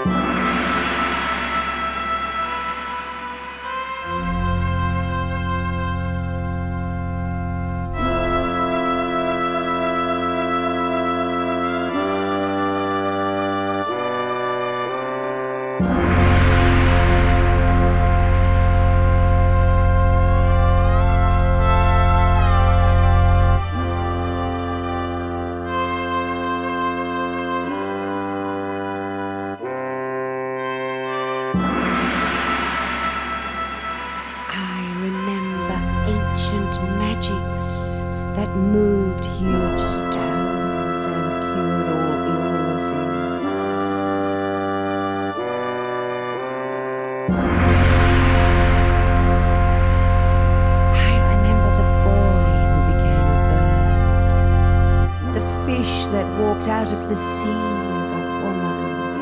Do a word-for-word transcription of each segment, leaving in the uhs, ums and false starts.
Moved huge stones and cured all illnesses. I remember the boy who became a bird, the fish that walked out of the sea as a woman.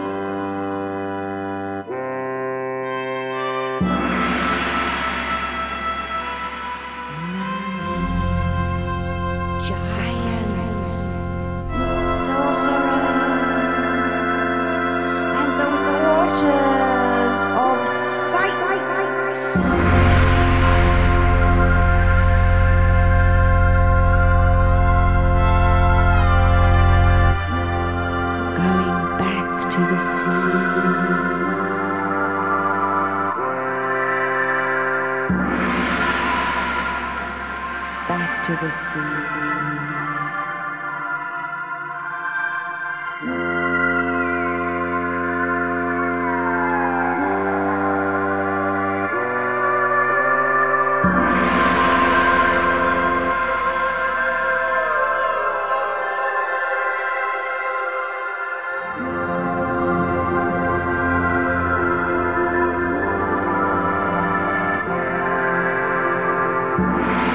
To the sea, back to the sea. Bye.